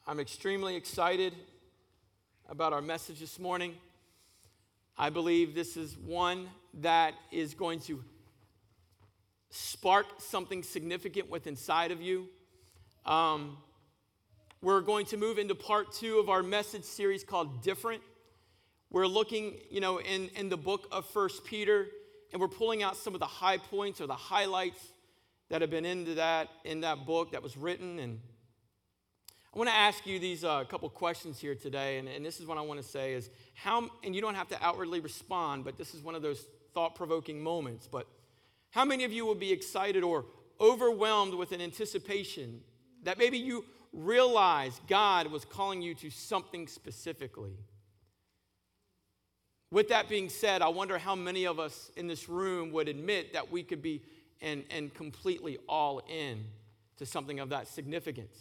I'm extremely excited about our message this morning. I believe this is one that is going to spark something significant within inside of you. We're going to move into part 2 of our message series called Different. We're looking, in the book of 1 Peter, and we're pulling out some of the high points or the highlights that have been in that book that was written. And I want to ask you these couple questions here today, and this is what I want to say is and you don't have to outwardly respond, but this is one of those thought-provoking moments, but how many of you will be excited or overwhelmed with an anticipation that maybe you realize God was calling you to something specifically? With that being said, I wonder how many of us in this room would admit that we could be and completely all in to something of that significance.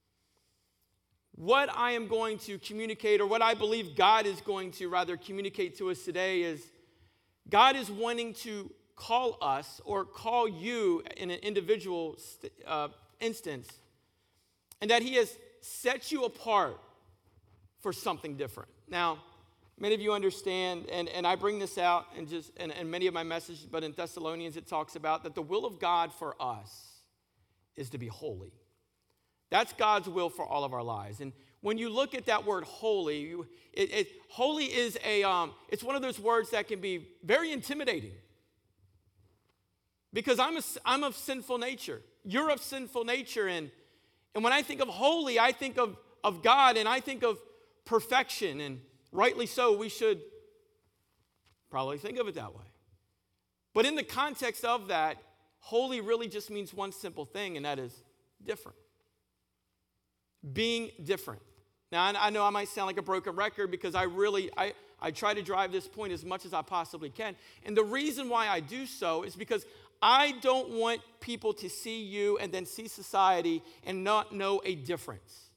What I am going to communicate, or what I believe God is going to rather communicate to us today, is God is wanting to call us or call you in an individual instance, and that He has set you apart for something different. Now, many of you understand, and I bring this out in many of my messages, but in Thessalonians it talks about that the will of God for us is to be holy. That's God's will for all of our lives. And when you look at that word holy, holy is it's one of those words that can be very intimidating. Because I'm of sinful nature. You're of sinful nature. And when I think of holy, I think of God, and I think of perfection. And rightly so, we should probably think of it that way. But in the context of that, holy really just means one simple thing, and that is different. Being different. Now, I know I might sound like a broken record because I try to drive this point as much as I possibly can. And the reason why I do so is because I don't want people to see you and then see society and not know a difference.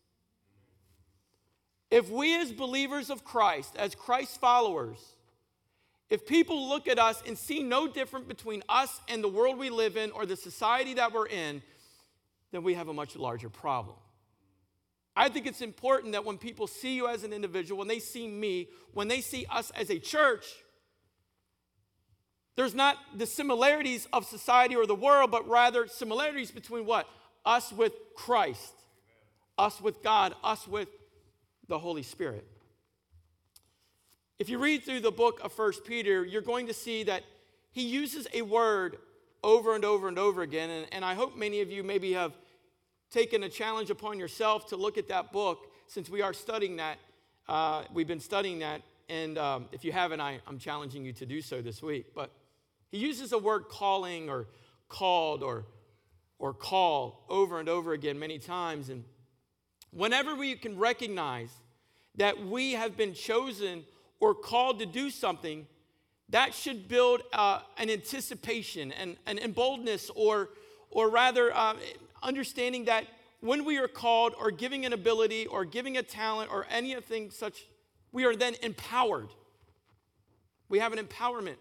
If we as believers of Christ, as Christ followers, if people look at us and see no difference between us and the world we live in or the society that we're in, then we have a much larger problem. I think it's important that when people see you as an individual, when they see me, when they see us as a church, there's not the similarities of society or the world, but rather similarities between what? Us with Christ, us with God, us with the Holy Spirit. If you read through the book of 1 Peter, you're going to see that he uses a word over and over and over again, and I hope many of you maybe have taken a challenge upon yourself to look at that book since we are studying that. We've been studying that, and if you haven't, I'm challenging you to do so this week. But he uses a word calling or called or call over and over again many times. And whenever we can recognize that we have been chosen or called to do something, that should build an anticipation and boldness or rather understanding that when we are called or giving an ability or giving a talent or anything such, we are then empowered. We have an empowerment.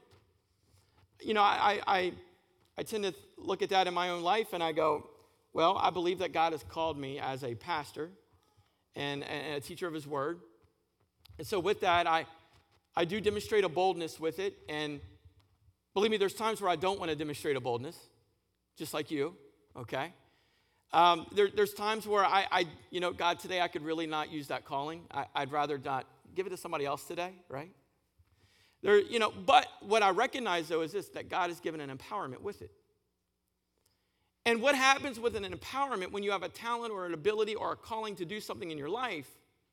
I tend to look at that in my own life and I go, well, I believe that God has called me as a pastor and a teacher of his word. And so with that, I do demonstrate a boldness with it. And believe me, there's times where I don't want to demonstrate a boldness, just like you, okay? There's times where God, today I could really not use that calling. I'd rather not give it to somebody else today, right? But what I recognize, though, is this, that God has given an empowerment with it. And what happens with an empowerment when you have a talent or an ability or a calling to do something in your life,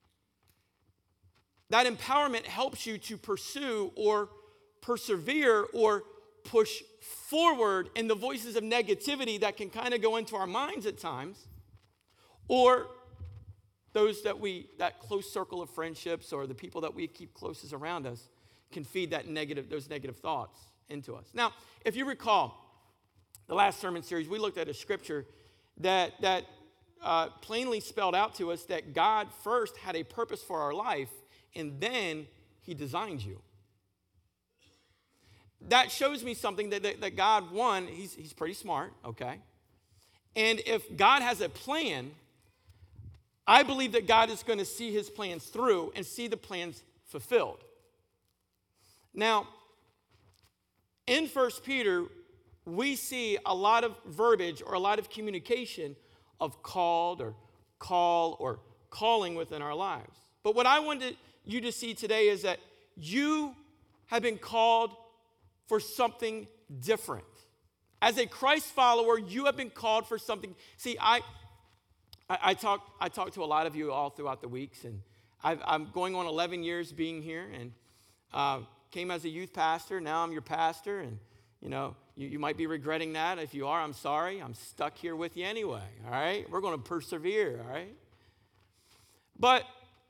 that empowerment helps you to pursue or persevere or push forward in the voices of negativity that can kind of go into our minds at times, or those that close circle of friendships or the people that we keep closest around us can feed those negative thoughts into us. Now, if you recall, the last sermon series, we looked at a scripture that plainly spelled out to us that God first had a purpose for our life, and then he designed you. That shows me something that God, one, he's pretty smart, okay? And if God has a plan, I believe that God is going to see his plans through and see the plans fulfilled. Now, in 1 Peter, we see a lot of verbiage or a lot of communication of called or call or calling within our lives. But what I wanted you to see today is that you have been called for something different. As a Christ follower, you have been called for something. See, I talk to a lot of you all throughout the weeks, and I'm going on 11 years being here, and came as a youth pastor. Now I'm your pastor, and you might be regretting that. If you are, I'm sorry. I'm stuck here with you anyway, all right? We're going to persevere, all right? But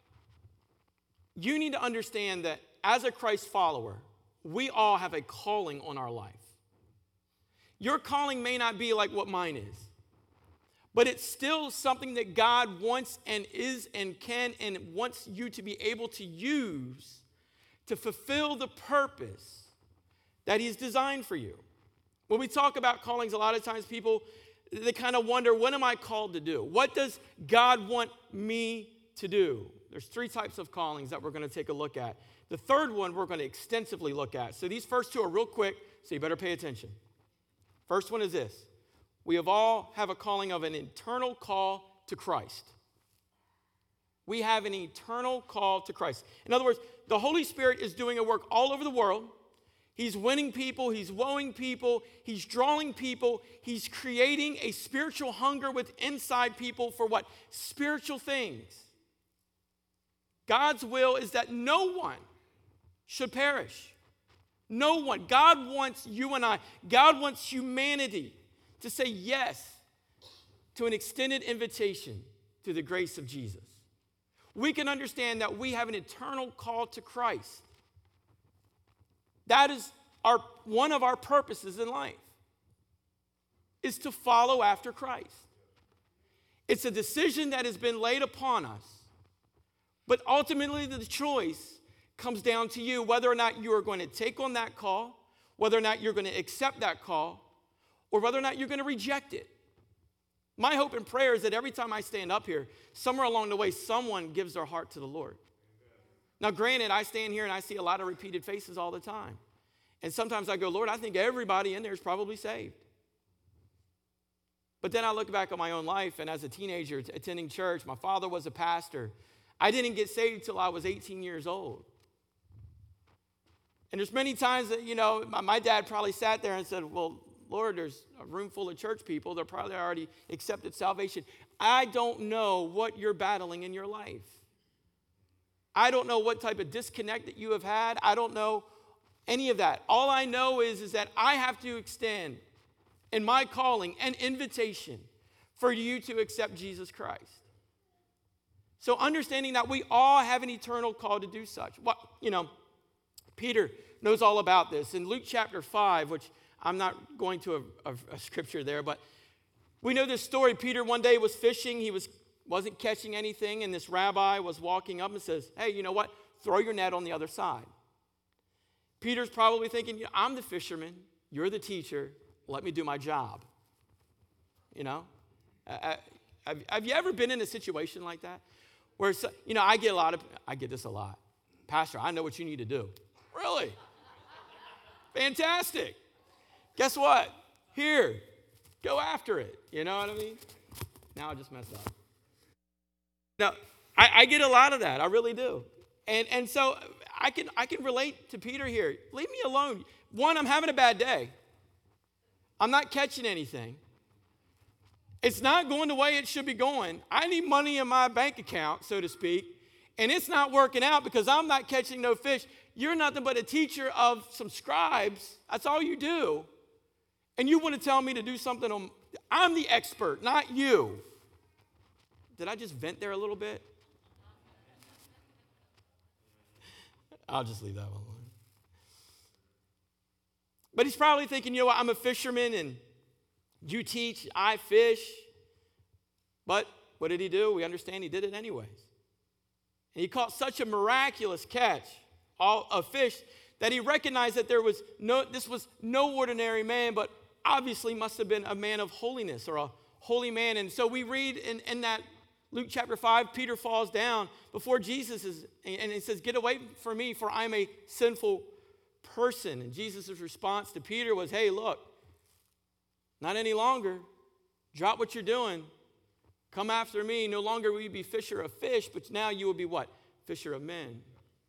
you need to understand that as a Christ follower, we all have a calling on our life. Your calling may not be like what mine is, but it's still something that God wants and is and can and wants you to be able to use to fulfill the purpose that he's designed for you. When we talk about callings, a lot of times people, they kind of wonder, what am I called to do? What does God want me to do? There's 3 types of callings that we're going to take a look at. The third one we're going to extensively look at. So these first 2 are real quick, so you better pay attention. First one is this. We have a calling of an eternal call to Christ. We have an eternal call to Christ. In other words, the Holy Spirit is doing a work all over the world. He's winning people. He's wooing people. He's drawing people. He's creating a spiritual hunger within inside people for what? Spiritual things. God's will is that no one should perish. No one. God wants you and I. God wants humanity to say yes to an extended invitation to the grace of Jesus. We can understand that we have an eternal call to Christ. That is one of our purposes in life, is to follow after Christ. It's a decision that has been laid upon us, but ultimately the choice comes down to you, whether or not you are going to take on that call, whether or not you're going to accept that call, or whether or not you're going to reject it. My hope and prayer is that every time I stand up here, somewhere along the way, someone gives their heart to the Lord. Now, granted, I stand here and I see a lot of repeated faces all the time. And sometimes I go, Lord, I think everybody in there is probably saved. But then I look back on my own life, and as a teenager attending church, my father was a pastor. I didn't get saved until I was 18 years old. And there's many times that, my dad probably sat there and said, well, Lord, there's a room full of church people. They're probably already accepted salvation. I don't know what you're battling in your life. I don't know what type of disconnect that you have had. I don't know any of that. All I know is that I have to extend in my calling an invitation for you to accept Jesus Christ. So understanding that we all have an eternal call to do such. Peter knows all about this. In Luke chapter 5, which I'm not going to a scripture there, but we know this story. Peter one day was fishing. He wasn't catching anything, and this rabbi was walking up and says, hey, you know what? Throw your net on the other side. Peter's probably thinking, I'm the fisherman. You're the teacher. Let me do my job. Have you ever been in a situation like that? Where, I get this a lot. Pastor, I know what you need to do. Really? Fantastic. Guess what? Here, go after it. You know what I mean? Now I just messed up. Now, I get a lot of that. I really do. And so I can relate to Peter here. Leave me alone. One, I'm having a bad day. I'm not catching anything. It's not going the way it should be going. I need money in my bank account, so to speak, and it's not working out because I'm not catching no fish. You're nothing but a teacher of some scribes. That's all you do. And you want to tell me to do something I'm the expert, not you. Did I just vent there a little bit? I'll just leave that one alone. But he's probably thinking, I'm a fisherman and you teach, I fish. But what did he do? We understand he did it anyways. And he caught such a miraculous catch of fish that he recognized that this was no ordinary man, but obviously must have been a man of holiness or a holy man. And so we read in that Luke chapter 5, Peter falls down before Jesus and he says, "Get away from me, for I'm a sinful person." And Jesus' response to Peter was, "Hey, look, not any longer. Drop what you're doing. Come after me. No longer will you be fisher of fish, but now you will be what? Fisher of men."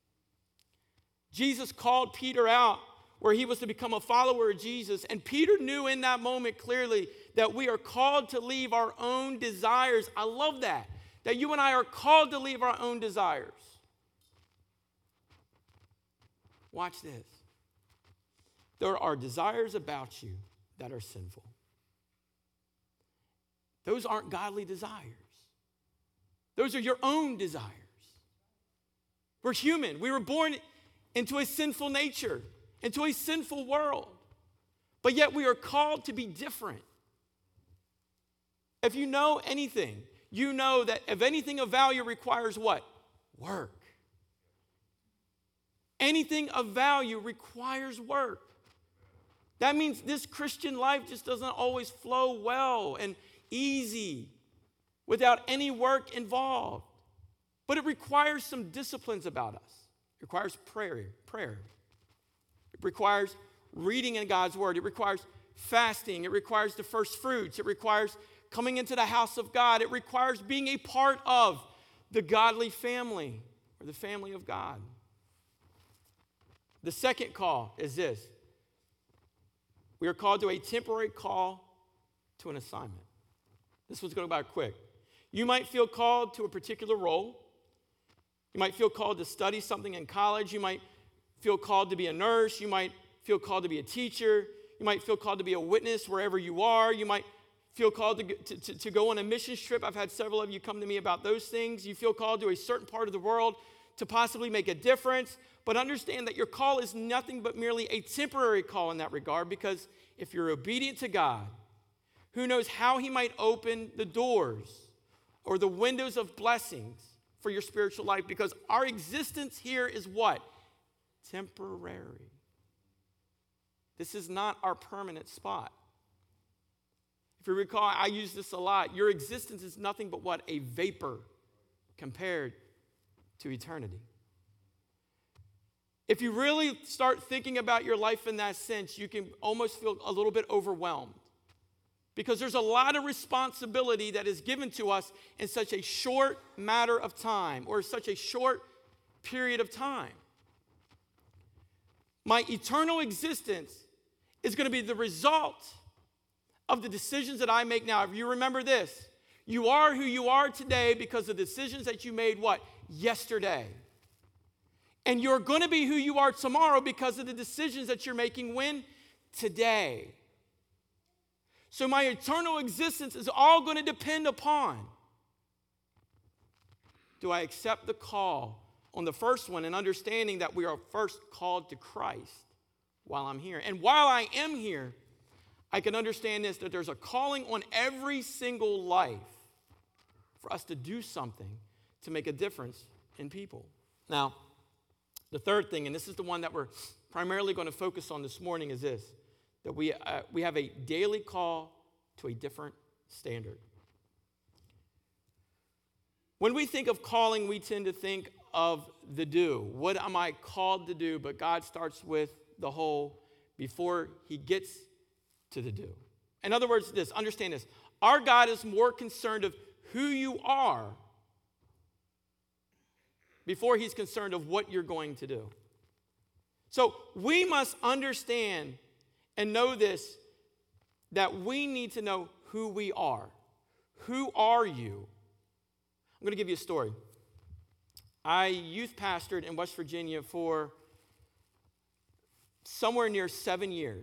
Jesus called Peter out where he was to become a follower of Jesus. And Peter knew in that moment clearly that we are called to leave our own desires. I love that. That you and I are called to leave our own desires. Watch this. There are desires about you that are sinful. Those aren't godly desires. Those are your own desires. We're human. We were born into a sinful nature, into a sinful world. But yet we are called to be different. If you know anything, you know that if anything of value requires what? Work. Anything of value requires work. That means this Christian life just doesn't always flow well and easy without any work involved. But it requires some disciplines about us. It requires prayer. It requires reading in God's word. It requires fasting. It requires the first fruits. It requires coming into the house of God. It requires being a part of the godly family or the family of God. The second call is this. We are called to a temporary call to an assignment. This one's going to go by quick. You might feel called to a particular role. You might feel called to study something in college. You might feel called to be a nurse. You might feel called to be a teacher. You might feel called to be a witness wherever you are. You might feel called to go on a mission trip. I've had several of you come to me about those things. You feel called to a certain part of the world to possibly make a difference. But understand that your call is nothing but merely a temporary call in that regard, because if you're obedient to God, who knows how he might open the doors or the windows of blessings for your spiritual life, because our existence here is what? Temporary. This is not our permanent spot. If you recall, I use this a lot. Your existence is nothing but what? A vapor compared to eternity. If you really start thinking about your life in that sense, you can almost feel a little bit overwhelmed, because there's a lot of responsibility that is given to us in such a short matter of time, or such a short period of time. My eternal existence is going to be the result of the decisions that I make now. If you remember this, you are who you are today because of the decisions that you made, what? Yesterday. And you're going to be who you are tomorrow because of the decisions that you're making when? Today. So my eternal existence is all going to depend upon, do I accept the call on the first one, and understanding that we are first called to Christ while I'm here. And while I am here, I can understand this, that there's a calling on every single life for us to do something to make a difference in people. Now, the third thing, and this is the one that we're primarily going to focus on this morning, is this, that we have a daily call to a different standard. When we think of calling, we tend to think of the do. What am I called to do? But God starts with the whole before he gets to the do. In other words, understand this. Our God is more concerned of who you are before he's concerned of what you're going to do. So we must understand and know this, that we need to know who we are. Who are you? I'm going to give you a story. I youth pastored in West Virginia for somewhere near 7 years.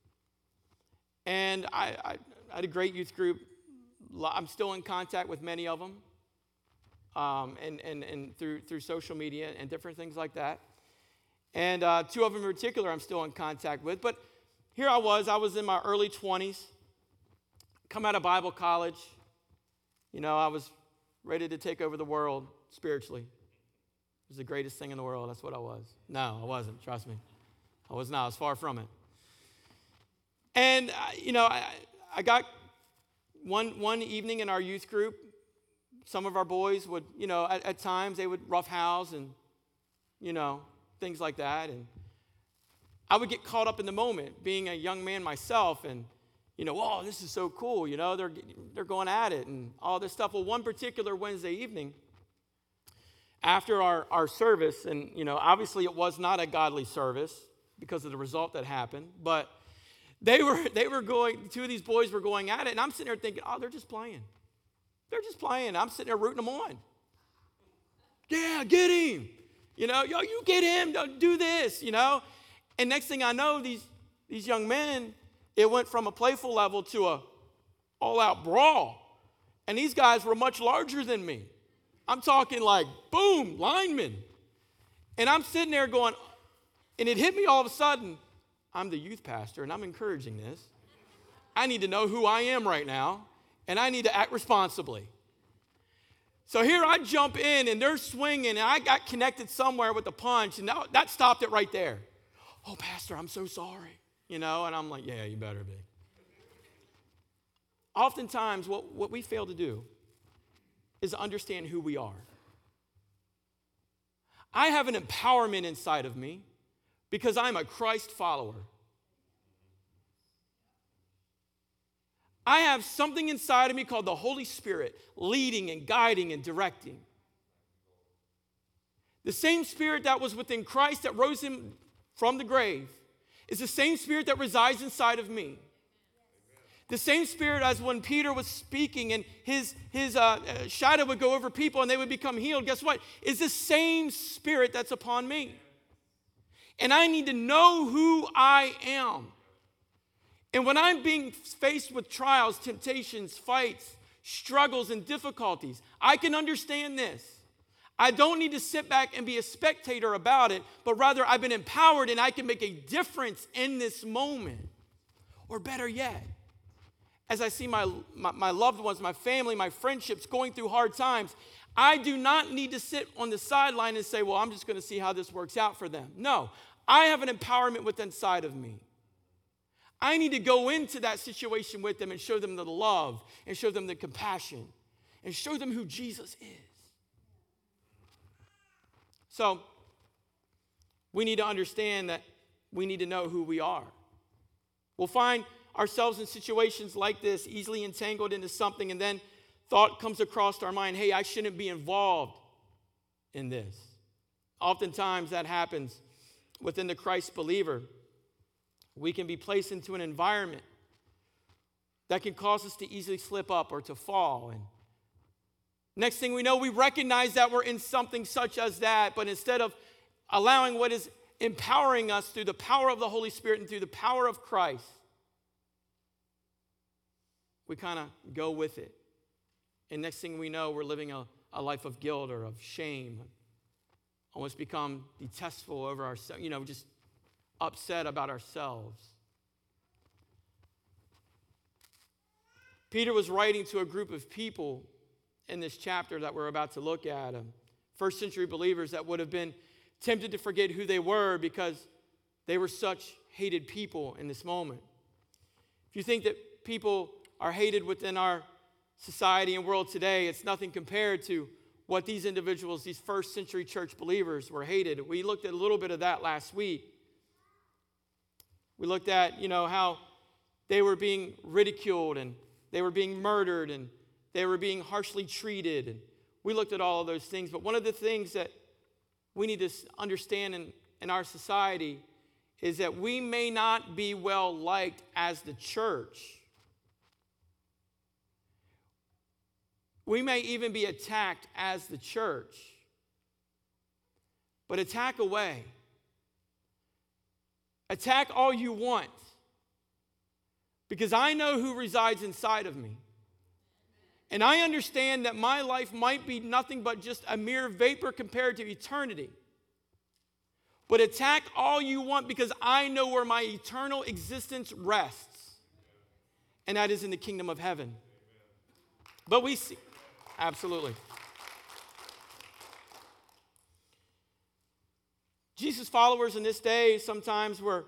And I had a great youth group. I'm still in contact with many of them, and through social media and different things like that. And two of them in particular I'm still in contact with. But here I was in my early 20s, come out of Bible college. You know, I was ready to take over the world spiritually. It was the greatest thing in the world. That's what I was. No, I wasn't. Trust me. I was not. I was far from it. And, I got one evening in our youth group, some of our boys would, at times they would roughhouse and, things like that. And I would get caught up in the moment, being a young man myself, and, oh, this is so cool, they're going at it and all this stuff. Well, one particular Wednesday evening, after our service, and, obviously it was not a godly service because of the result that happened, but they were going, two of these boys were going at it, and I'm sitting there thinking, oh, they're just playing. They're just playing. I'm sitting there rooting them on. Yeah, get him. Yo, you get him. Don't do this, And next thing I know, these young men, it went from a playful level to a all-out brawl. And these guys were much larger than me. I'm talking like, boom, linemen. And I'm sitting there going, and it hit me all of a sudden, I'm the youth pastor, and I'm encouraging this. I need to know who I am right now, and I need to act responsibly. So here I jump in, and they're swinging, and I got connected somewhere with a punch, and that stopped it right there. Oh, Pastor, I'm so sorry. And I'm like, yeah, you better be. Oftentimes, what we fail to do is understand who we are. I have an empowerment inside of me because I'm a Christ follower. I have something inside of me called the Holy Spirit leading and guiding and directing. The same Spirit that was within Christ that rose him from the grave is the same Spirit that resides inside of me. The same Spirit as when Peter was speaking and his shadow would go over people and they would become healed. Guess what? It's the same Spirit that's upon me. And I need to know who I am. And when I'm being faced with trials, temptations, fights, struggles, and difficulties, I can understand this. I don't need to sit back and be a spectator about it, but rather I've been empowered and I can make a difference in this moment. Or better yet, as I see my loved ones, my family, my friendships going through hard times, I do not need to sit on the sideline and say, well, I'm just going to see how this works out for them. No, I have an empowerment within inside of me. I need to go into that situation with them and show them the love and show them the compassion and show them who Jesus is. So we need to understand that we need to know who we are. We'll find ourselves in situations like this, easily entangled into something, and then thought comes across our mind, hey, I shouldn't be involved in this. Oftentimes that happens within the Christ believer. We can be placed into an environment that can cause us to easily slip up or to fall. And next thing we know, we recognize that we're in something such as that, but instead of allowing what is empowering us through the power of the Holy Spirit and through the power of Christ, we kind of go with it. And next thing we know, we're living a life of guilt or of shame, almost become detestful over ourselves, just upset about ourselves. Peter was writing to a group of people in this chapter that we're about to look at, first century believers that would have been tempted to forget who they were because they were such hated people in this moment. If you think that people are hated within our society and world today, it's nothing compared to what these individuals, these first century church believers, were hated. We looked at a little bit of that last week. We looked at, how they were being ridiculed and they were being murdered and they were being harshly treated. And we looked at all of those things. But one of the things that we need to understand in our society is that we may not be well liked as the church. We may even be attacked as the church. But attack away. Attack all you want. Because I know who resides inside of me. And I understand that my life might be nothing but just a mere vapor compared to eternity. But attack all you want because I know where my eternal existence rests. And that is in the kingdom of heaven. But we see, absolutely. Jesus' followers in this day sometimes were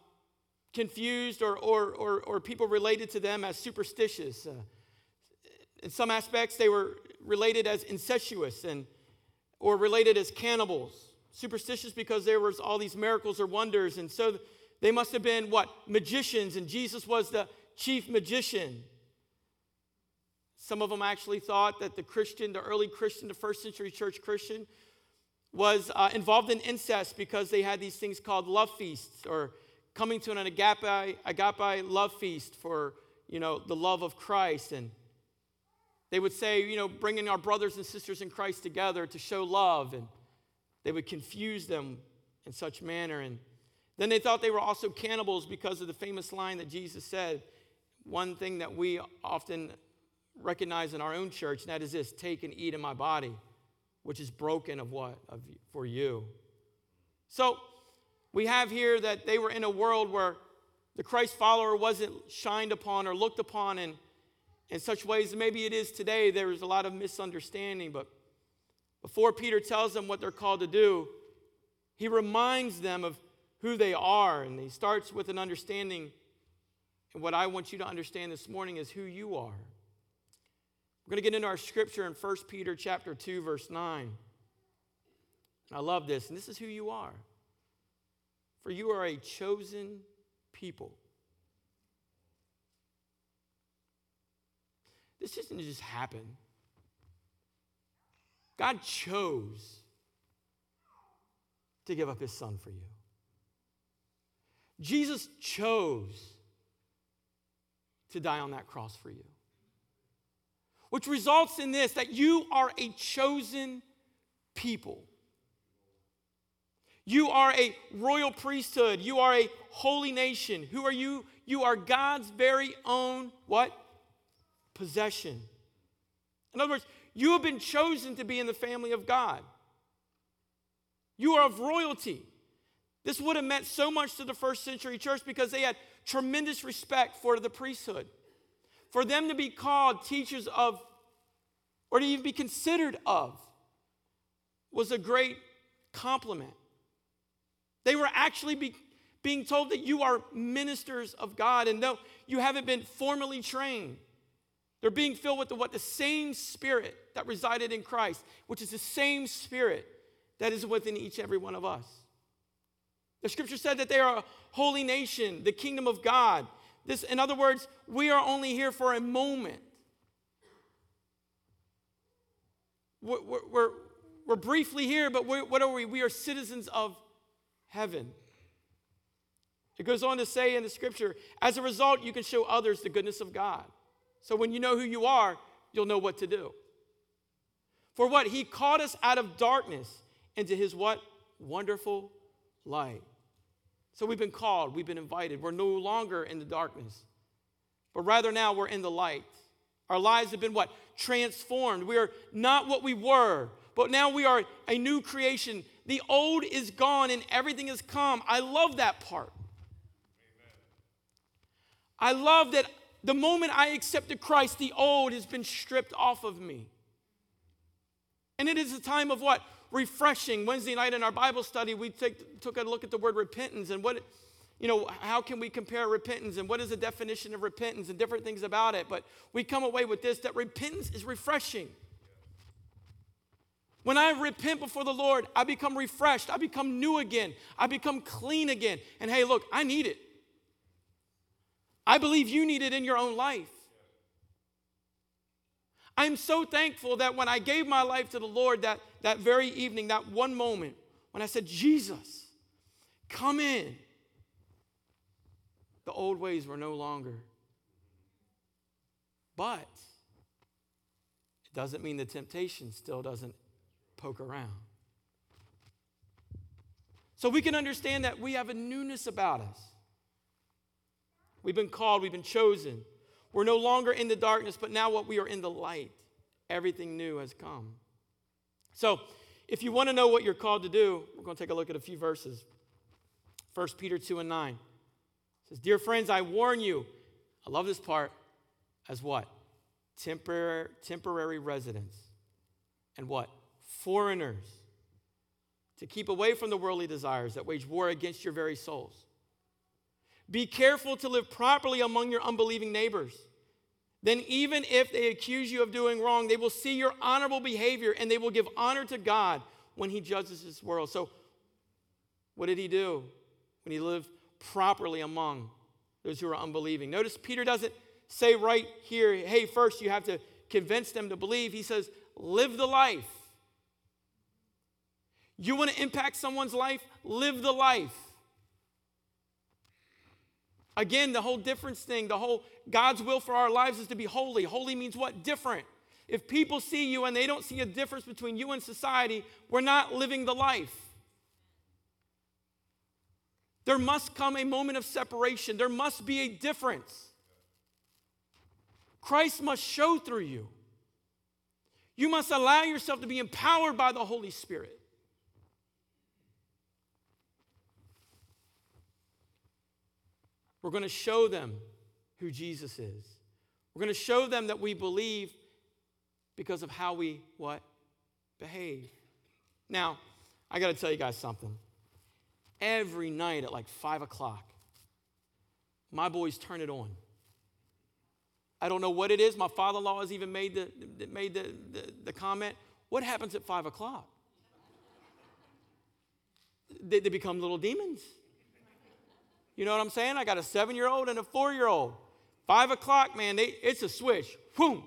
confused or people related to them as superstitious. In some aspects, they were related as incestuous or related as cannibals. Superstitious because there was all these miracles or wonders. And so they must have been, what? Magicians, and Jesus was the chief magician. Some of them actually thought that the early Christian, the first century church Christian, was involved in incest because they had these things called love feasts, or coming to an agape love feast for, the love of Christ. And they would say, bringing our brothers and sisters in Christ together to show love, and they would confuse them in such manner. And then they thought they were also cannibals because of the famous line that Jesus said, one thing that we often recognize in our own church, and that is this: take and eat of my body, which is broken for you. So we have here that they were in a world where the Christ follower wasn't shined upon or looked upon in such ways. Maybe it is today. There is a lot of misunderstanding, but before Peter tells them what they're called to do, he reminds them of who they are, and he starts with an understanding. And what I want you to understand this morning is who you are. We're going to get into our scripture in 1 Peter chapter 2, verse 9. And I love this, and this is who you are. For you are a chosen people. This doesn't just happen. God chose to give up his son for you. Jesus chose to die on that cross for you. Which results in this, that you are a chosen people. You are a royal priesthood. You are a holy nation. Who are you? You are God's very own, what? Possession. In other words, you have been chosen to be in the family of God. You are of royalty. This would have meant so much to the first century church because they had tremendous respect for the priesthood. For them to be called teachers of, or to even be considered of, was a great compliment. They were actually being told that you are ministers of God, and though you haven't been formally trained, they're being filled with the same Spirit that resided in Christ, which is the same Spirit that is within each and every one of us. The scripture said that they are a holy nation, the kingdom of God. This, in other words, we are only here for a moment. We're briefly here, but what are we? We are citizens of heaven. It goes on to say in the scripture, as a result, you can show others the goodness of God. So when you know who you are, you'll know what to do. For what? He called us out of darkness into his what? Wonderful light. So we've been called, we've been invited. We're no longer in the darkness, but rather now we're in the light. Our lives have been what? Transformed. We are not what we were, but now we are a new creation. The old is gone and everything has come. I love that part. Amen. I love that the moment I accepted Christ, the old has been stripped off of me. And it is a time of what? Refreshing. Wednesday night in our Bible study, we took a look at the word repentance and how can we compare repentance and what is the definition of repentance and different things about it. But we come away with this, that repentance is refreshing. When I repent before the Lord, I become refreshed. I become new again. I become clean again. And hey, look, I need it. I believe you need it in your own life. I'm so thankful that when I gave my life to the Lord that very evening, that one moment, when I said, Jesus, come in, the old ways were no longer. But it doesn't mean the temptation still doesn't poke around. So we can understand that we have a newness about us. We've been called, we've been chosen. We're no longer in the darkness, but now what we are in the light. Everything new has come. So, if you want to know what you're called to do, we're going to take a look at a few verses. 1 Peter 2 and 9. It says, dear friends, I warn you, I love this part, as what? Temporary residents. And what? Foreigners. To keep away from the worldly desires that wage war against your very souls. Be careful to live properly among your unbelieving neighbors then even if they accuse you of doing wrong, they will see your honorable behavior and they will give honor to God when he judges this world. So what did he do when he lived properly among those who are unbelieving? Notice Peter doesn't say right here, hey, first you have to convince them to believe. He says, live the life. You want to impact someone's life? Live the life. Again, the whole difference thing, the whole God's will for our lives is to be holy. Holy means what? Different. If people see you and they don't see a difference between you and society, we're not living the life. There must come a moment of separation. There must be a difference. Christ must show through you. You must allow yourself to be empowered by the Holy Spirit. We're going to show them who Jesus is. We're going to show them that we believe because of how we, what? Behave. Now, I got to tell you guys something. Every night at like 5 o'clock, my boys turn it on. I don't know what it is. My father-in-law has even made the comment, what happens at 5 o'clock? They become little demons. You know what I'm saying? I got a 7-year-old and a 4-year-old. 5 o'clock, man, it's a switch. Boom.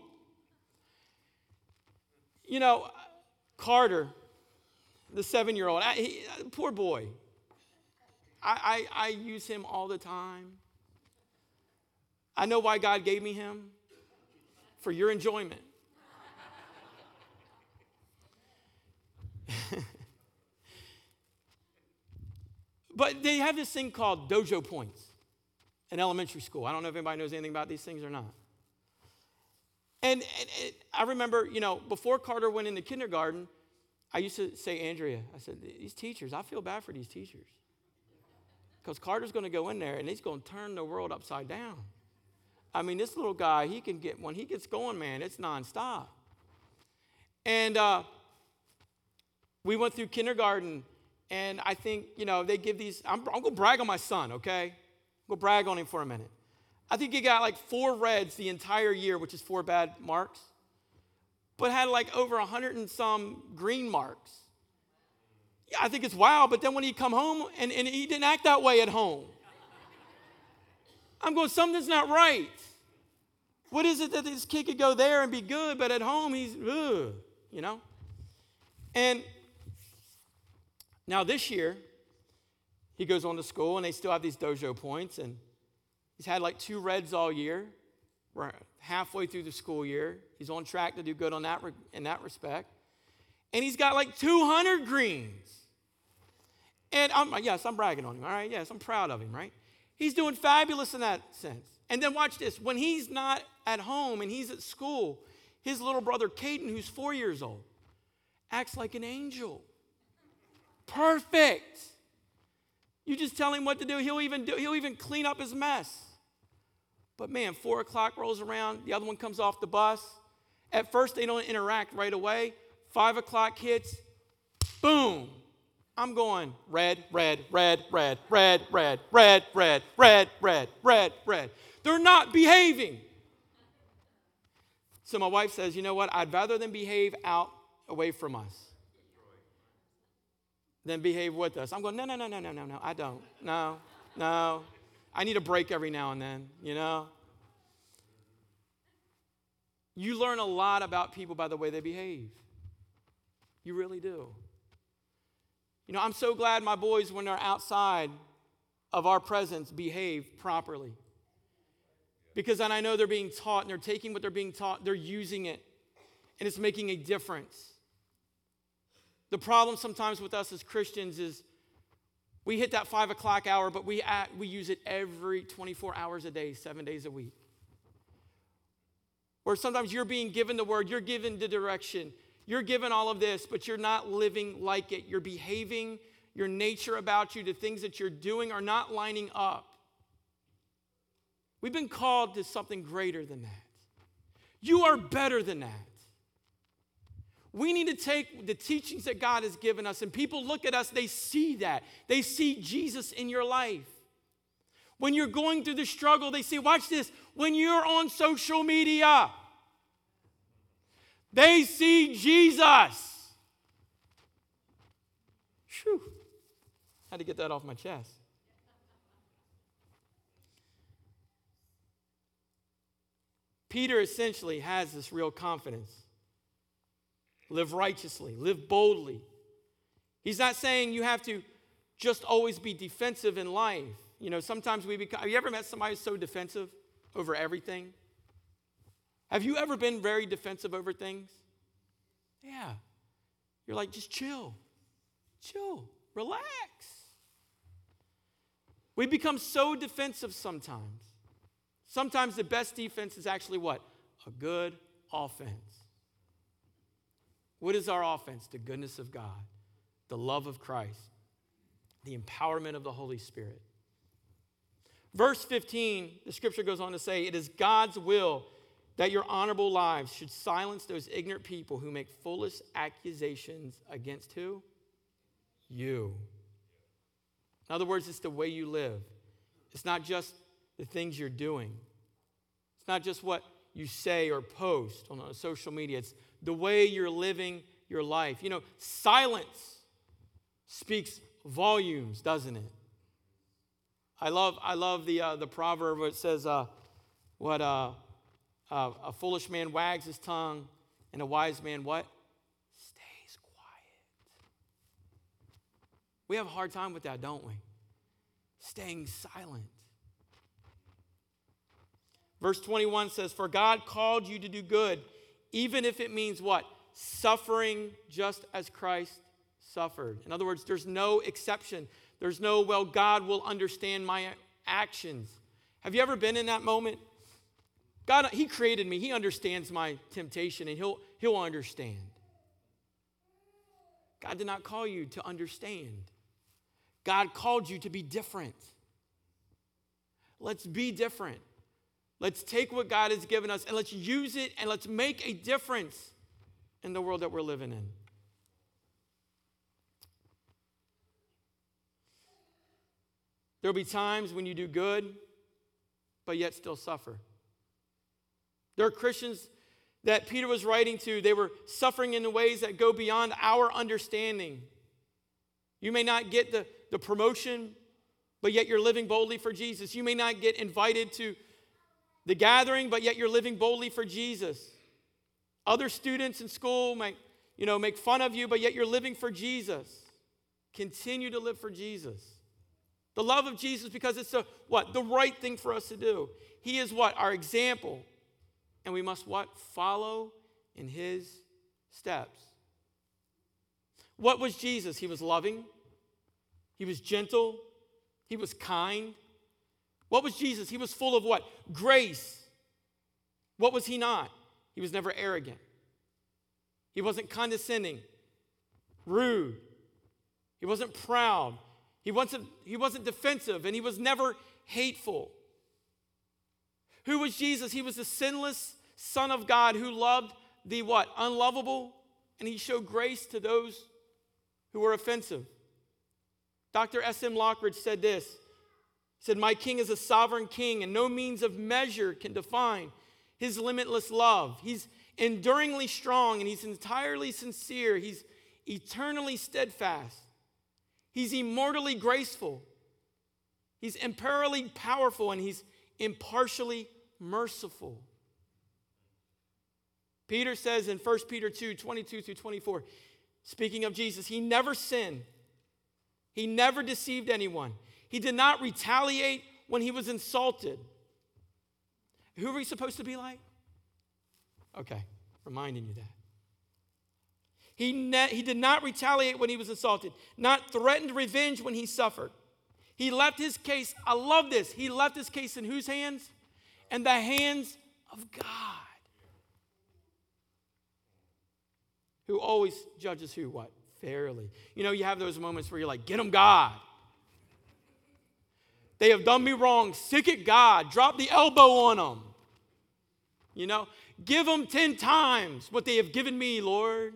You know, Carter, the 7-year-old, poor boy. I use him all the time. I know why God gave me him. For your enjoyment. But they have this thing called dojo points in elementary school. I don't know if anybody knows anything about these things or not. And I remember, before Carter went into kindergarten, I used to say, Andrea, I said, these teachers, I feel bad for these teachers. Because Carter's going to go in there and he's going to turn the world upside down. I mean, this little guy, when he gets going, man, it's nonstop. And we went through kindergarten, and I think, they give these, I'm going to brag on my son, okay? I'm going to brag on him for a minute. I think he got like 4 reds the entire year, which is 4 bad marks, but had like over 100 and some green marks. Yeah, I think it's wild, but then when he come home, and he didn't act that way at home. I'm going, something's not right. What is it that this kid could go there and be good, but at home he's, And now this year, he goes on to school, and they still have these dojo points, and he's had like 2 reds all year. We're halfway through the school year. He's on track to do good on that in that respect. And he's got like 200 greens. And I'm bragging on him, all right? Yes, I'm proud of him, right? He's doing fabulous in that sense. And then watch this. When he's not at home and he's at school, his little brother, Caden, who's 4 years old, acts like an angel. Perfect. You just tell him what to do. He'll even clean up his mess. But man, 4 o'clock rolls around. The other one comes off the bus. At first, they don't interact right away. 5 o'clock hits. Boom. I'm going red, red, red, red, red, red, red, red, red, red, red, red. They're not behaving. So my wife says, you know what? I'd rather them behave away from us than behave with us. I'm going, no, I don't. No. I need a break every now and then, You learn a lot about people by the way they behave. You really do. I'm so glad my boys, when they're outside of our presence, behave properly. Because then I know they're being taught, and they're taking what they're being taught, they're using it, and it's making a difference. The problem sometimes with us as Christians is we hit that 5 o'clock hour, but we use it every 24 hours a day, 7 days a week. Or sometimes you're being given the word, you're given the direction, you're given all of this, but you're not living like it. You're behaving, your nature about you, the things that you're doing are not lining up. We've been called to something greater than that. You are better than that. We need to take the teachings that God has given us, and people look at us, they see that. They see Jesus in your life. When you're going through the struggle, they see, watch this, when you're on social media, they see Jesus. Whew. Had to get that off my chest. Peter essentially has this real confidence. Live righteously, live boldly. He's not saying you have to just always be defensive in life. You know, sometimes we become, have you ever met somebody who's so defensive over everything? Have you ever been very defensive over things? Yeah. You're like, just chill, relax. We become so defensive sometimes. Sometimes the best defense is actually what? A good offense. What is our offense? The goodness of God, the love of Christ, the empowerment of the Holy Spirit. Verse 15, the scripture goes on to say, it is God's will that your honorable lives should silence those ignorant people who make foolish accusations against who? You. In other words, it's the way you live. It's not just the things you're doing. It's not just what you say or post on social media. It's the way you're living your life. You know, silence speaks volumes, doesn't it? I love the proverb where it says, a foolish man wags his tongue, and a wise man what? Stays quiet. We have a hard time with that, don't we? Staying silent. Verse 21 says, for God called you to do good, even if it means what? Suffering just as Christ suffered. In other words, there's no exception. There's no, well, God will understand my actions. Have you ever been in that moment? God, He created me. He understands my temptation, and He'll understand. God did not call you to understand. God called you to be different. Let's be different. Let's take what God has given us and let's use it and let's make a difference in the world that we're living in. There'll be times when you do good, but yet still suffer. There are Christians that Peter was writing to. They were suffering in ways that go beyond our understanding. You may not get the promotion, but yet you're living boldly for Jesus. You may not get invited to the gathering, but yet you're living boldly for Jesus. Other students in school might, make fun of you, but yet you're living for Jesus. Continue to live for Jesus. The love of Jesus, because it's the right thing for us to do. He is what? Our example. And we must what? Follow in His steps. What was Jesus? He was loving. He was gentle. He was kind. What was Jesus? He was full of what? Grace. What was He not? He was never arrogant. He wasn't condescending, rude. He wasn't proud. He wasn't defensive, and He was never hateful. Who was Jesus? He was the sinless Son of God who loved the what? Unlovable, and He showed grace to those who were offensive. Dr. S.M. Lockridge said this. He said, my King is a sovereign King, and no means of measure can define His limitless love. He's enduringly strong, and He's entirely sincere. He's eternally steadfast. He's immortally graceful. He's imperially powerful, and He's impartially merciful. Peter says in 1 Peter 2, 22 through 24, speaking of Jesus, He never sinned. He never deceived anyone. He did not retaliate when He was insulted. Who are we supposed to be like? Okay, reminding you that. He did not retaliate when He was insulted, not threatened revenge when He suffered. He left His case, I love this, He left His case in whose hands? In the hands of God. Who always judges who? What? Fairly. You have those moments where you're like, get them, God. They have done me wrong. Sick at God. Drop the elbow on them. Give them 10 times what they have given me, Lord.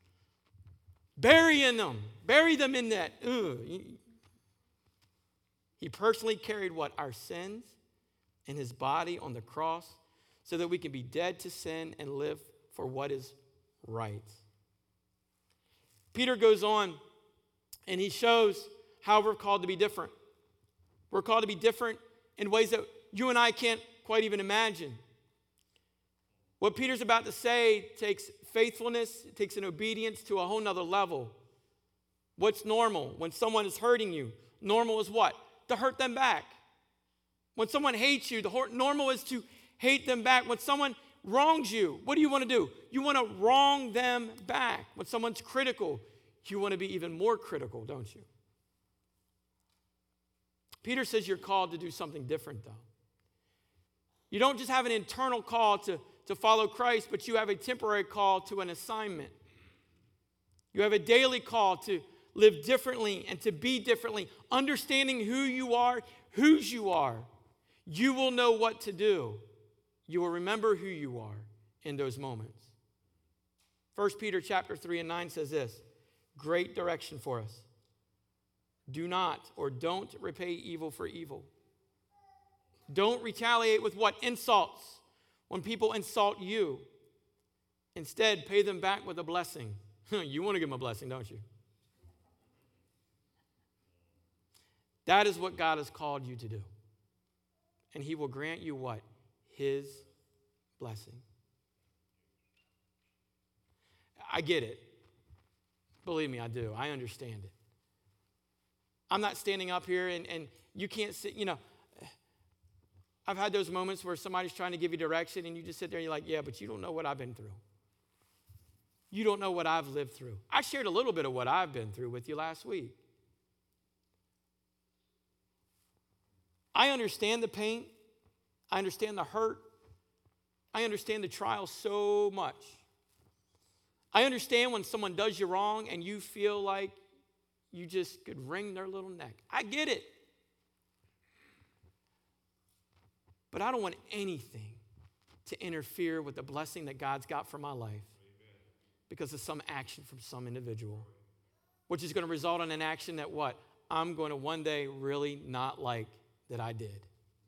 Bury them in that. He personally carried what? Our sins in his body on the cross so that we can be dead to sin and live for what is right. Peter goes on and he shows how we're called to be different. We're called to be different in ways that you and I can't quite even imagine. What Peter's about to say takes faithfulness, it takes an obedience to a whole nother level. What's normal? When someone is hurting you, normal is what? To hurt them back. When someone hates you, normal is to hate them back. When someone wrongs you, what do you want to do? You want to wrong them back. When someone's critical, you want to be even more critical, don't you? Peter says you're called to do something different, though. You don't just have an internal call to follow Christ, but you have a temporary call to an assignment. You have a daily call to live differently and to be differently, understanding who you are, whose you are. You will know what to do. You will remember who you are in those moments. 1 Peter chapter 3 and 9 says this, great direction for us. Do not or don't repay evil for evil. Don't retaliate with what? Insults. When people insult you, instead pay them back with a blessing. You want to give them a blessing, don't you? That is what God has called you to do. And he will grant you what? His blessing. I get it. Believe me, I do. I understand it. I'm not standing up here and you can't sit, I've had those moments where somebody's trying to give you direction and you just sit there and you're like, yeah, but you don't know what I've been through. You don't know what I've lived through. I shared a little bit of what I've been through with you last week. I understand the pain. I understand the hurt. I understand the trial so much. I understand when someone does you wrong and you feel like you just could wring their little neck. I get it. But I don't want anything to interfere with the blessing that God's got for my life because of some action from some individual, which is going to result in an action that what? I'm going to one day really not like that I did. It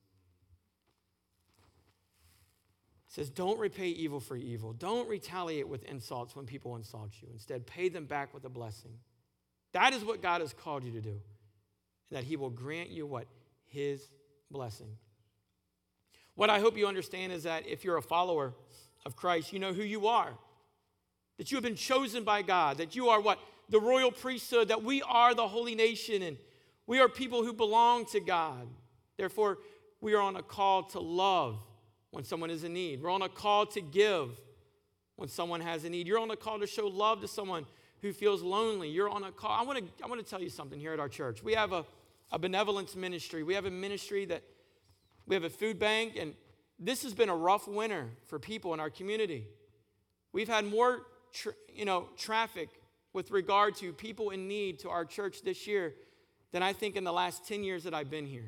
says, don't repay evil for evil. Don't retaliate with insults when people insult you. Instead, pay them back with a blessing. That is what God has called you to do. And that he will grant you what? His blessing. What I hope you understand is that if you're a follower of Christ, you know who you are. That you have been chosen by God. That you are what? The royal priesthood. That we are the holy nation. And we are people who belong to God. Therefore, we are on a call to love when someone is in need. We're on a call to give when someone has a need. You're on a call to show love to someone who feels lonely. You're on a call. I want to tell you something here at our church. We have a benevolence ministry. We have a ministry that we have a food bank, and this has been a rough winter for people in our community. We've had more traffic with regard to people in need to our church this year than I think in the last 10 years that I've been here.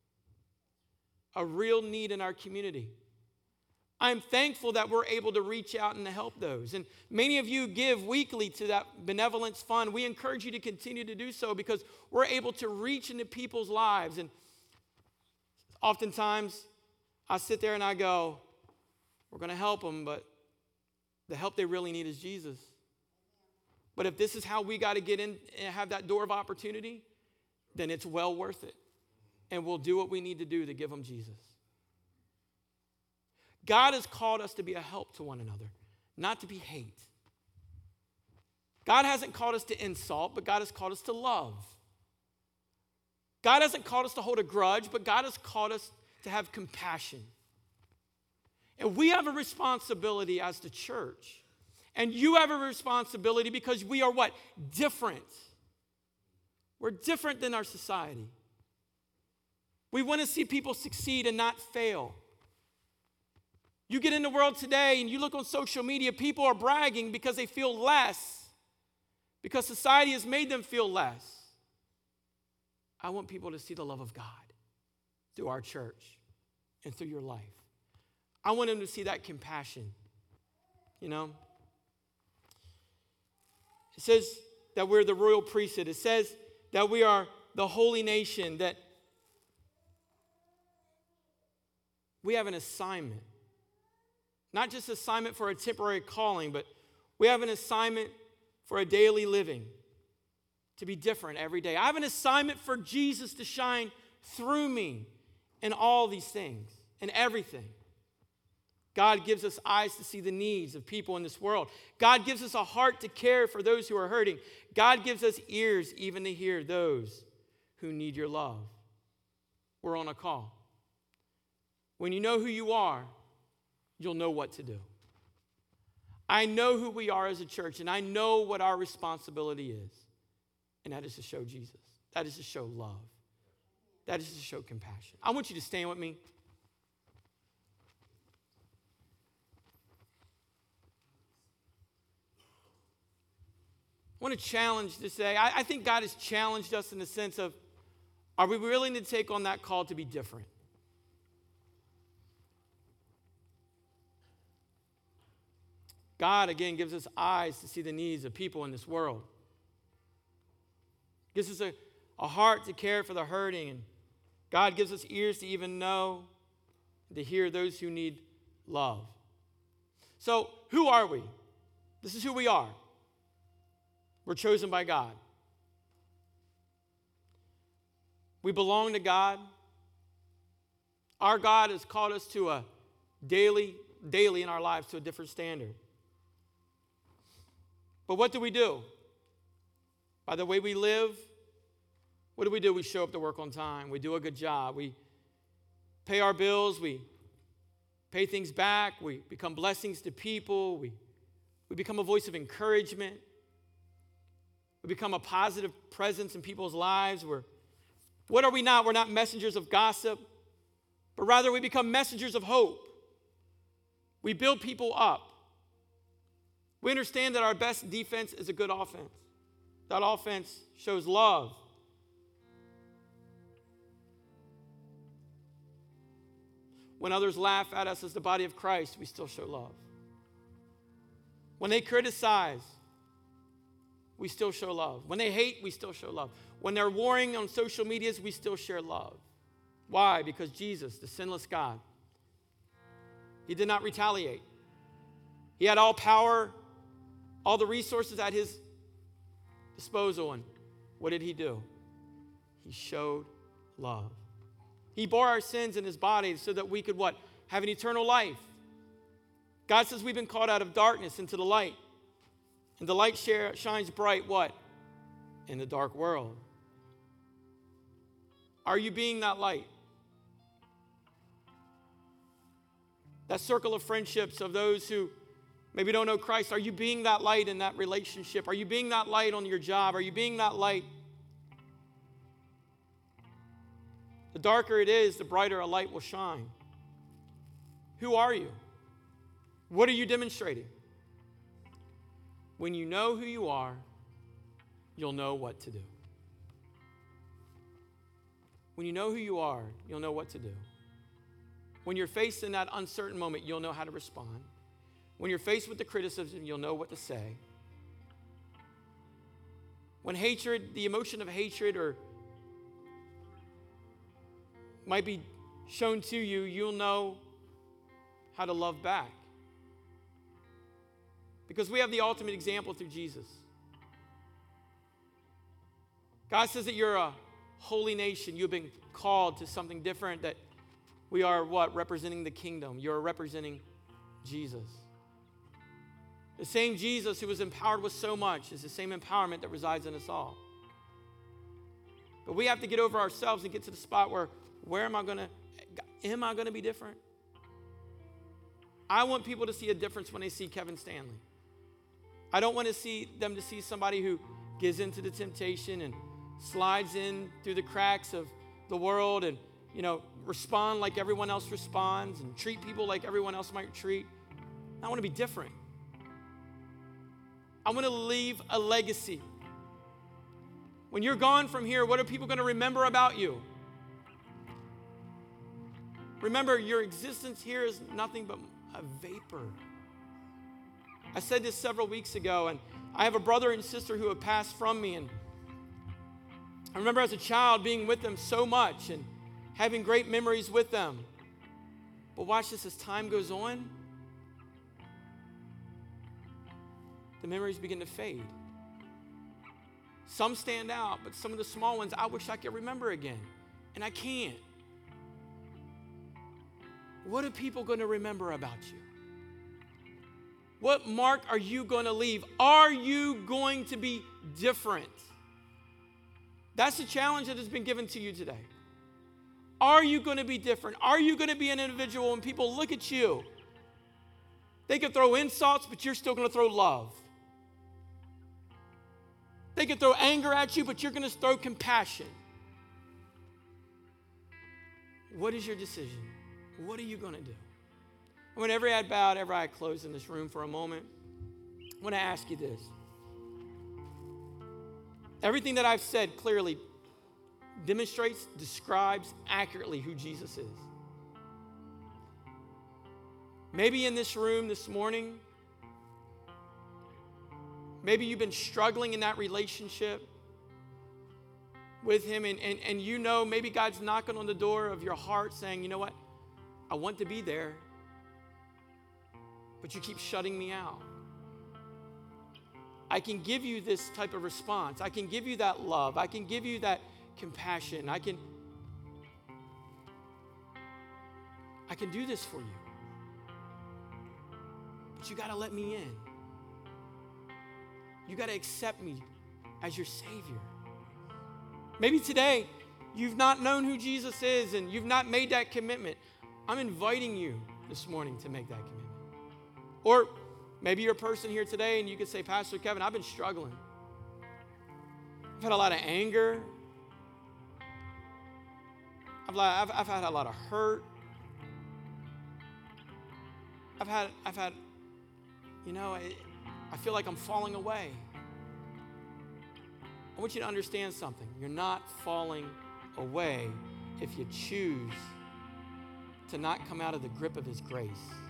A real need in our community. I'm thankful that we're able to reach out and to help those. And many of you give weekly to that benevolence fund. We encourage you to continue to do so because we're able to reach into people's lives. And oftentimes, I sit there and I go, we're going to help them, but the help they really need is Jesus. But if this is how we got to get in and have that door of opportunity, then it's well worth it. And we'll do what we need to do to give them Jesus. God has called us to be a help to one another, not to be hate. God hasn't called us to insult, but God has called us to love. God hasn't called us to hold a grudge, but God has called us to have compassion. And we have a responsibility as the church. And you have a responsibility because we are what? Different. We're different than our society. We want to see people succeed and not fail. You get in the world today and you look on social media, people are bragging because they feel less, because society has made them feel less. I want people to see the love of God through our church and through your life. I want them to see that compassion, It says that we're the royal priesthood. It says that we are the holy nation, that we have an assignment. Not just assignment for a temporary calling, but we have an assignment for a daily living, to be different every day. I have an assignment for Jesus to shine through me in all these things, in everything. God gives us eyes to see the needs of people in this world. God gives us a heart to care for those who are hurting. God gives us ears even to hear those who need your love. We're on a call. When you know who you are, you'll know what to do. I know who we are as a church, and I know what our responsibility is. And that is to show Jesus. That is to show love. That is to show compassion. I want you to stand with me. I want to challenge to say, I think God has challenged us in the sense of, are we willing to take on that call to be different? God, again, gives us eyes to see the needs of people in this world. Gives us a heart to care for the hurting. And God gives us ears to even know, to hear those who need love. So, who are we? This is who we are. We're chosen by God. We belong to God. Our God has called us to a daily in our lives to a different standard. But what do? By the way we live, what do? We show up to work on time. We do a good job. We pay our bills. We pay things back. We become blessings to people. We become a voice of encouragement. We become a positive presence in people's lives. What are we not? We're not messengers of gossip, but rather we become messengers of hope. We build people up. We understand that our best defense is a good offense. That offense shows love. When others laugh at us as the body of Christ, we still show love. When they criticize, we still show love. When they hate, we still show love. When they're warring on social medias, we still share love. Why? Because Jesus, the sinless God, he did not retaliate. He had all power, all the resources at his disposal. And what did he do? He showed love. He bore our sins in his body so that we could what? Have an eternal life. God says we've been called out of darkness into the light. And the light shines bright what? In the dark world. Are you being that light? That circle of friendships of those who maybe don't know Christ, are you being that light in that relationship? Are you being that light on your job? Are you being that light? The darker it is, the brighter a light will shine. Who are you? What are you demonstrating? When you know who you are, you'll know what to do. When you know who you are, you'll know what to do. When you're faced in that uncertain moment, you'll know how to respond. When you're faced with the criticism, you'll know what to say. When hatred, the emotion of hatred or might be shown to you, you'll know how to love back. Because we have the ultimate example through Jesus. God says that you're a holy nation. You've been called to something different, that we are what? Representing the kingdom. You're representing Jesus. The same Jesus who was empowered with so much is the same empowerment that resides in us all. But we have to get over ourselves and get to the spot where am I going to be different? I want people to see a difference when they see Kevin Stanley. I don't want them to see somebody who gives into the temptation and slides in through the cracks of the world and, respond like everyone else responds and treat people like everyone else might treat. I want to be different. I want to leave a legacy. When you're gone from here, what are people going to remember about you? Remember, your existence here is nothing but a vapor. I said this several weeks ago, and I have a brother and sister who have passed from me, and I remember as a child being with them so much and having great memories with them. But watch this, as time goes on, the memories begin to fade. Some stand out, but some of the small ones I wish I could remember again, and I can't. What are people going to remember about you? What mark are you going to leave? Are you going to be different? That's the challenge that has been given to you today. Are you going to be different? Are you going to be an individual when people look at you? They can throw insults, but you're still going to throw love. They can throw anger at you, but you're going to throw compassion. What is your decision? What are you going to do? When every eye bowed, every eye closed in this room for a moment, I want to ask you this. Everything that I've said clearly demonstrates, describes accurately who Jesus is. Maybe in this room this morning, maybe you've been struggling in that relationship with him, and you know maybe God's knocking on the door of your heart saying, you know what, I want to be there, but you keep shutting me out. I can give you this type of response. I can give you that love. I can give you that compassion. I can do this for you. But you got to let me in. You got to accept me as your Savior. Maybe today you've not known who Jesus is and you've not made that commitment. I'm inviting you this morning to make that commitment. Or maybe you're a person here today and you could say, Pastor Kevin, I've been struggling. I've had a lot of anger. I've had a lot of hurt. I've had, I feel like I'm falling away. I want you to understand something. You're not falling away if you choose to not come out of the grip of his grace.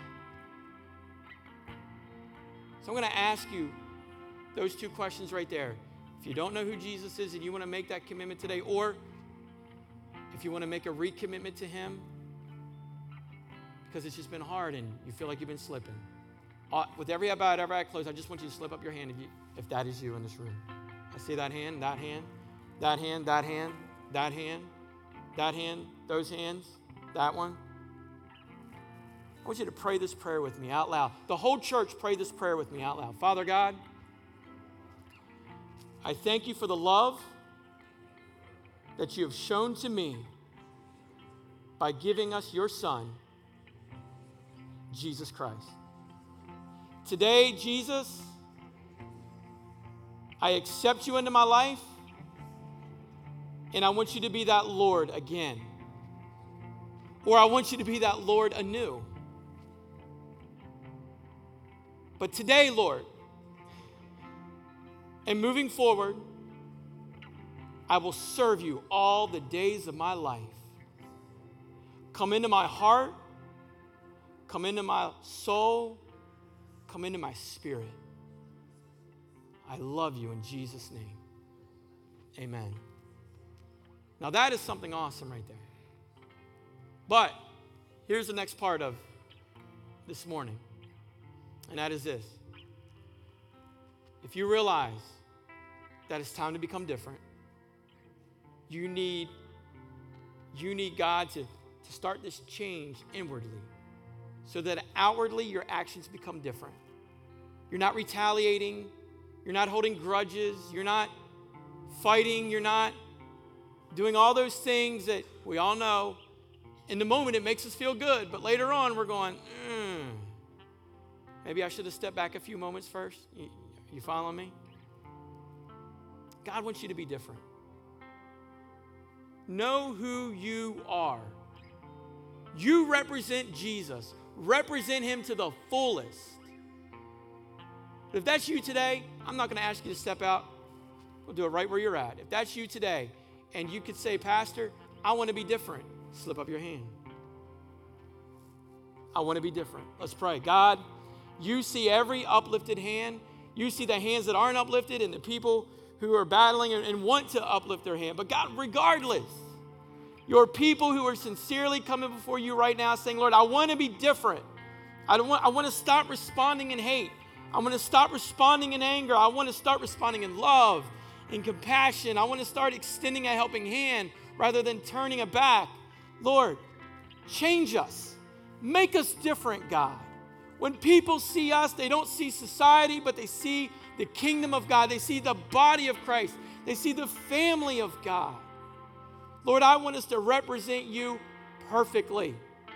So I'm going to ask you those two questions right there. If you don't know who Jesus is and you want to make that commitment today, or if you want to make a recommitment to him because it's just been hard and you feel like you've been slipping. With every eye bowed, every eye closed, I just want you to slip up your hand if that is you in this room. I see that hand, that hand, that hand, that hand, that hand, that hand, those hands, that one. I want you to pray this prayer with me out loud. The whole church, pray this prayer with me out loud. Father God, I thank you for the love that you have shown to me by giving us your Son, Jesus Christ. Today, Jesus, I accept you into my life, and I want you to be that Lord again. Or I want you to be that Lord anew. But today, Lord, and moving forward, I will serve you all the days of my life. Come into my heart, come into my soul, come into my spirit. I love you in Jesus' name. Amen. Now that is something awesome right there. But here's the next part of this morning. And that is this. If you realize that it's time to become different, you need God to start this change inwardly so that outwardly your actions become different. You're not retaliating. You're not holding grudges. You're not fighting. You're not doing all those things that we all know. In the moment, it makes us feel good. But later on, we're going, maybe I should have stepped back a few moments first. You following me? God wants you to be different. Know who you are. You represent Jesus. Represent him to the fullest. But if that's you today, I'm not going to ask you to step out. We'll do it right where you're at. If that's you today, and you could say, Pastor, I want to be different, slip up your hand. I want to be different. Let's pray. God, you see every uplifted hand. You see the hands that aren't uplifted and the people who are battling and want to uplift their hand. But God, regardless, Your people who are sincerely coming before you right now saying, Lord, I want to be different. I want to stop responding in hate. I want to stop responding in anger. I want to start responding in love, in compassion. I want to start extending a helping hand rather than turning a back. Lord, change us. Make us different, God. When people see us, they don't see society, but they see the kingdom of God. They see the body of Christ. They see the family of God. Lord, I want us to represent you perfectly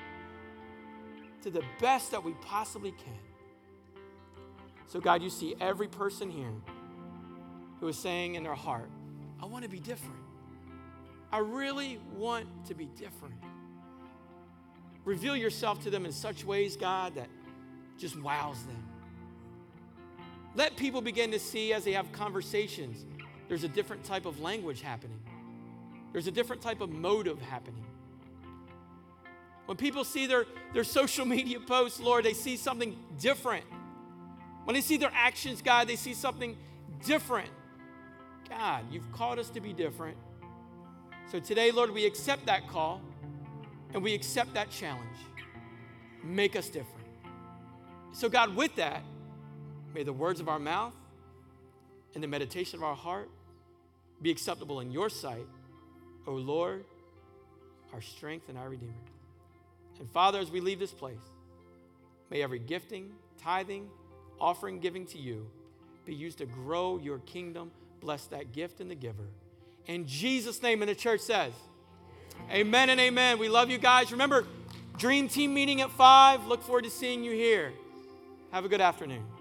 to the best that we possibly can. So, God, you see every person here who is saying in their heart, I want to be different. I really want to be different. Reveal yourself to them in such ways, God, that just wows them. Let people begin to see as they have conversations, there's a different type of language happening. There's a different type of motive happening. When people see their social media posts, Lord, they see something different. When they see their actions, God, they see something different. God, you've called us to be different. So today, Lord, we accept that call and we accept that challenge. Make us different. So God, with that, may the words of our mouth and the meditation of our heart be acceptable in your sight, O Lord, our strength and our Redeemer. And Father, as we leave this place, may every gifting, tithing, offering, giving to you be used to grow your kingdom. Bless that gift and the giver. In Jesus' name, and the church says, amen and amen. We love you guys. Remember, Dream Team meeting at 5. Look forward to seeing you here. Have a good afternoon.